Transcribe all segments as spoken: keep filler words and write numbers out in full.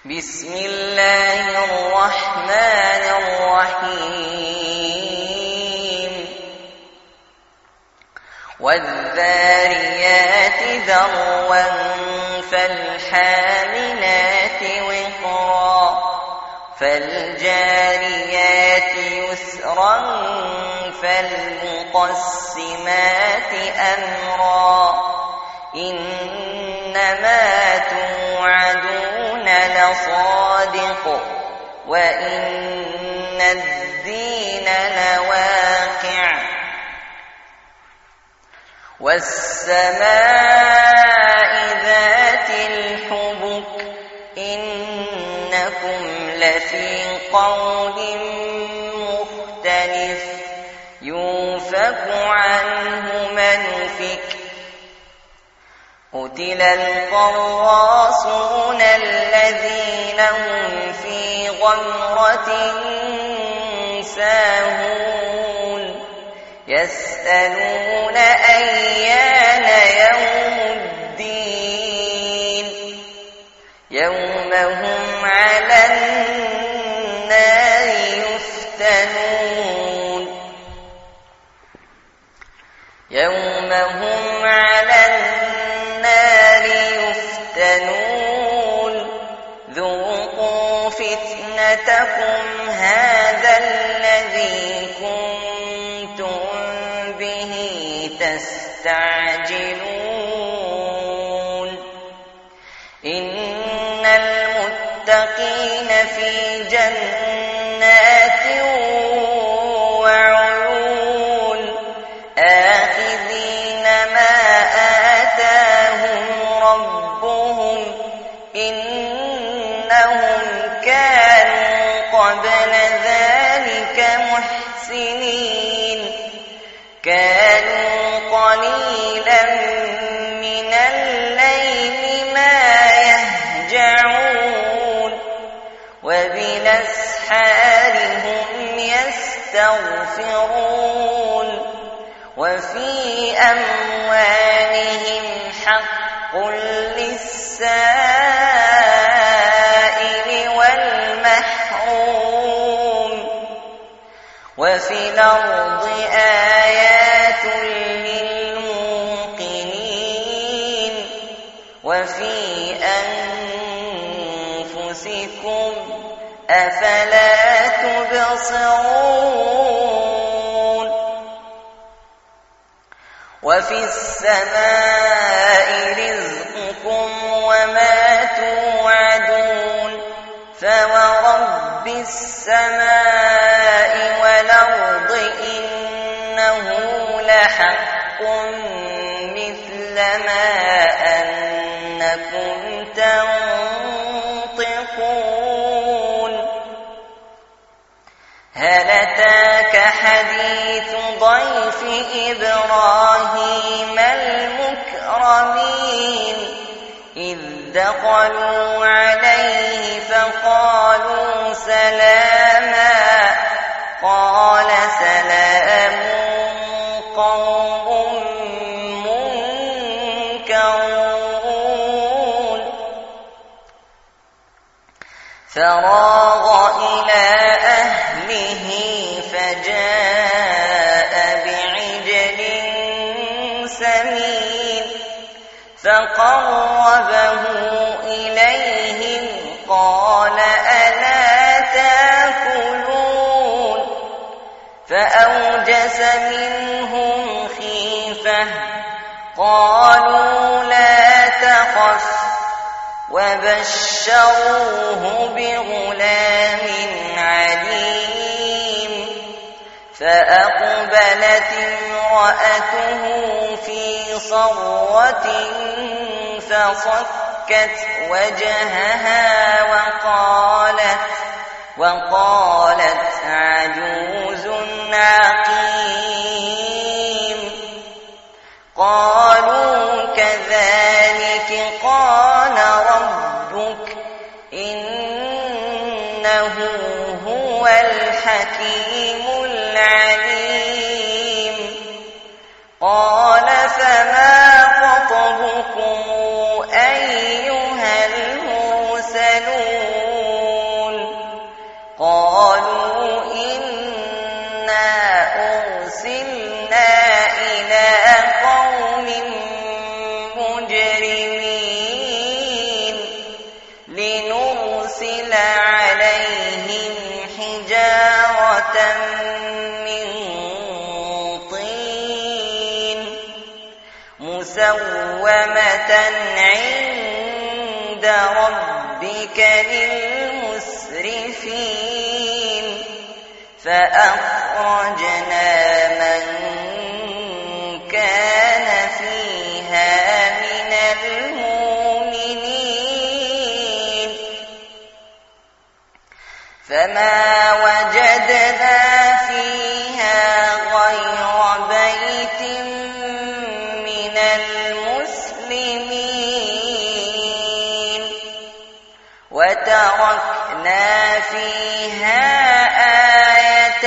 بسم الله الرحمن الرحيم والذاريات ذروا فالحاملات وقرا فالجاريات يسرا فالمقسمات أمرا إنما توعدون لصادق وإن الدين لواقع والسماء ذات الحبك إنكم لفي قول مختلف يوفك عنه من أفك قتل القراصون الذين هم في غمرة ساهون يسألون أيان يوم الدين يوم هم على النار يفتنون يوم هم على النار يفتنون ذوقوا فتنتكم هذا الذي كنتم به تستعجلون إن المتقين في جنات وعيون آخذين ما آتاهم ربهم إنهم كانوا قبل ذلك محسنين كانوا قليلا من الليل ما يهجعون وبالأسحار هم يستغفرون وفي أموالهم حق للسائل والمحروم وفي الأرض آيات للموقنين وفي أنفسكم أفلا تبصرون وفي السماء رزقكم وما توعدون فورب السماء والأرض إنه لحق مثل ما أنكم تنطقون هل أتاك حديث ضيف إبراهيم المكرمين إذ دخلوا عليه فقالوا سلاما قال سلام قوم منكرون فراغ إلى أهله فجاء بعجل سمين فقربه إليهم قال ألا تأكلون فأوجس منهم خيفة قالوا لا تخف وبشروه بغلام عليم فأقبلت امرأته في صرة فصكت وجهها وقالت وقالت عجوز عقيم قالوا كذلك قال ربك إنه هو الحكيم العليم قال فما خطبكم أيها المرسلون لنرسل عليهم حجارة من طين مسومة عند ربك للمسرفين فأخرجنا من كان فيها من المؤمنين فما وجدنا فيها غير بيت من المسلمين وتركنا فيها آية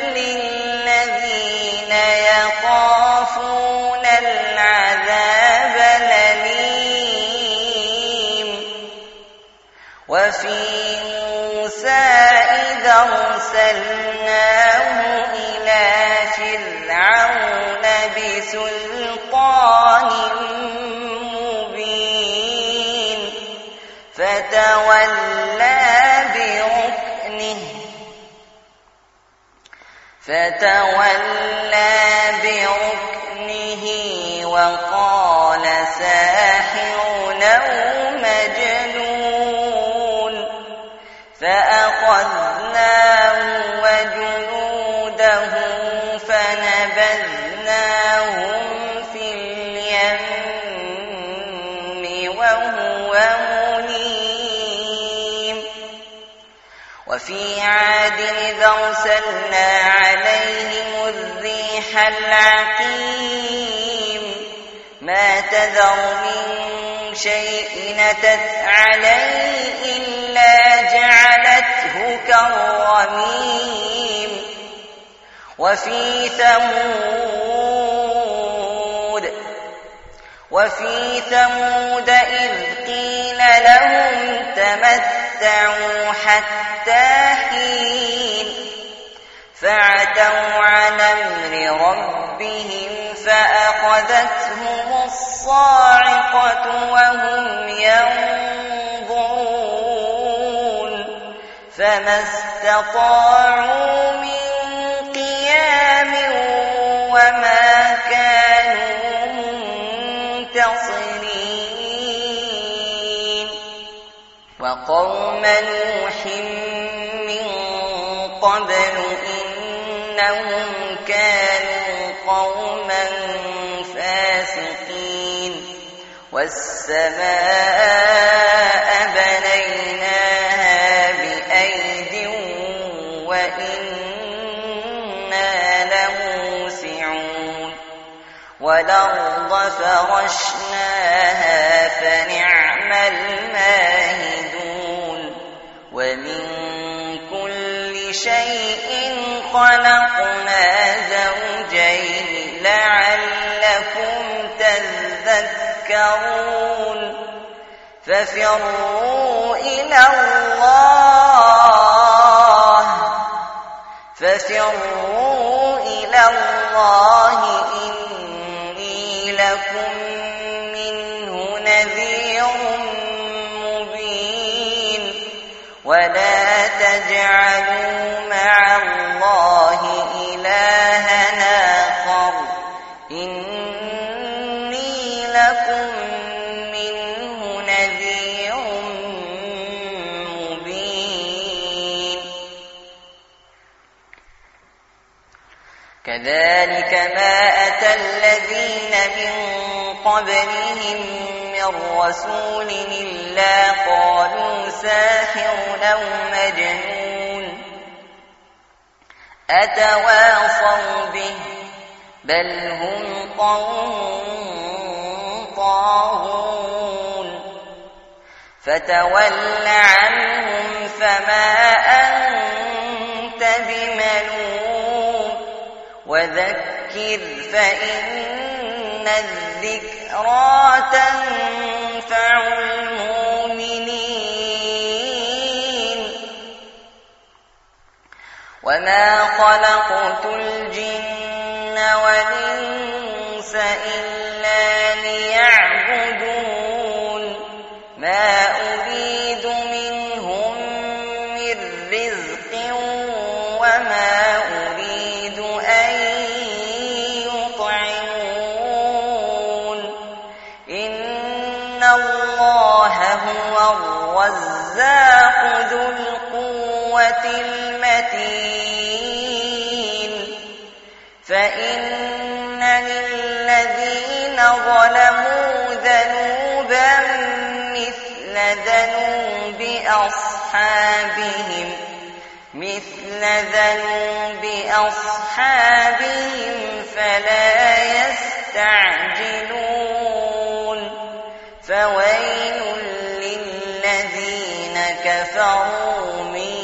للذين يخافون العذاب الأليم وفي موسى إذا أرسلناه إلى فرعون بسلطان مبين فتولى بركنه فتولى بركنه وقال ساحر أو مجنون فأخذناه وجنوده فنبذناهم في اليم وهو مليم وفي عاد إذ أرسلنا عليهم الريح العقيم ما تذر من شيء أتت عليه إلا جعلته كالرميم وفي ثمود وفي ثمود إذ قيل لهم تمتعوا حتى حين فعتوا عن أمر ربهم فأخذتهم الصاعقة وهم ينظرون فما استطاعوا من قيام وما كانوا منتصرين وقوم نوح من قبل إنهم كانوا قوما فاسقين والسماء بنيناها بأيد وإنا لموسعون والأرض فرشناها فنعم الماهدون ومن كل شيء خلقنا زوجين لعلكم تذكرون ففروا إلى الله ففروا إلى الله إني لكم منه نذير مبين ولا تجعلوا مع الله إلهنا آخر إني لكم منه نذير مبين كذلك ما أتى الذين من قبلهم من رسول إلا قالوا ساحر أو مجنون أتواصوا به بل هم قوم طاغون فتول عنهم فما أنت بملوم وذكر فإن الذكرى تنفع المؤمنين وما خلقت الجن والإنس إلا ليعبدون ما أريد الرزاق ذو القوة المتين فإن للذين ظلموا ذنوبا مثل ذنوب أصحابهم مثل ذنوب أصحابهم فلا يستعجلون فويل للذين كفروا من